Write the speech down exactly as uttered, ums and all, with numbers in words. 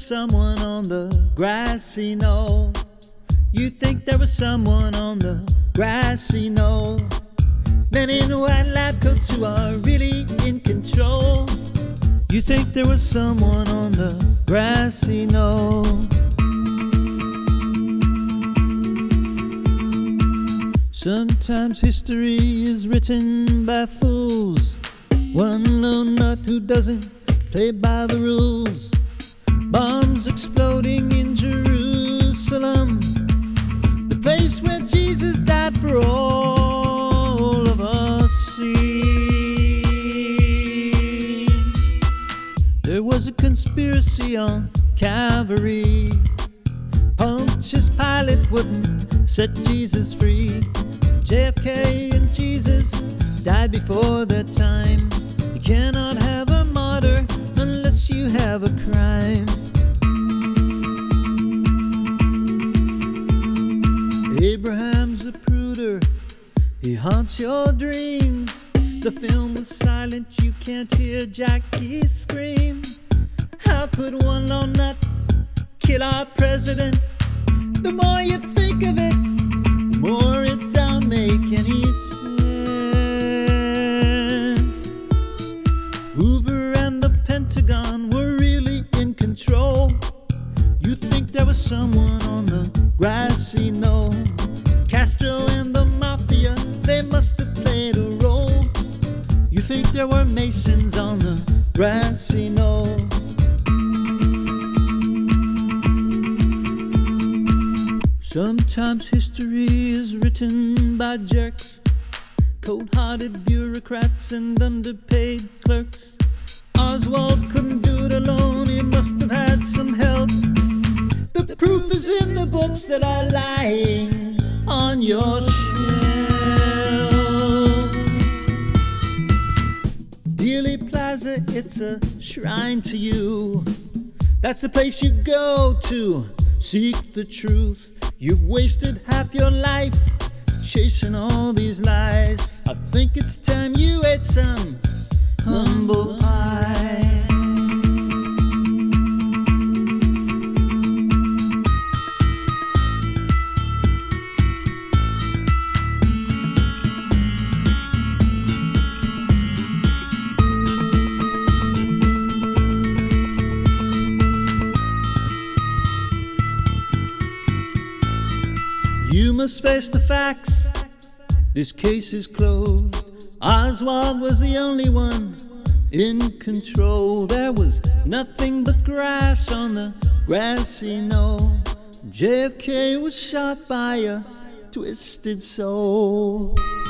someone on the grassy knoll. You think there was someone on the grassy knoll. Men in white lab coats who are really in control. You think there was someone on the grassy knoll. Sometimes history is written by fools. One lone nut who doesn't play by the rules. Bombs exploding in Jerusalem, the place where Jesus died for all of us see. There was a conspiracy on Calvary. Pontius Pilate wouldn't set Jesus free. J F K and Jesus died before their time. You cannot have a martyr unless you have a crime. Abraham's a pruder, he haunts your dreams. The film was silent, you can't hear Jackie scream. How could one lone nut kill our president? The more you think of it, the more it don't make any sense. Hoover and the Pentagon were really in control. You think there was someone on the grassy knoll. Castro and the Mafia, they must have played a role. You think there were Masons on the grassy knoll. Sometimes history is written by jerks, cold-hearted bureaucrats and underpaid clerks. Oswald couldn't do it alone, he must have had some help. The proof is in the books that are lying on your shelf. Dealey Plaza, it's a shrine to you. That's the place you go to seek the truth. You've wasted half your life chasing all these lies. I think it's time you ate some humble pie. You must face the facts, this case is closed. Oswald was the only one in control. There was nothing but grass on the grassy knoll. J F K was shot by a twisted soul.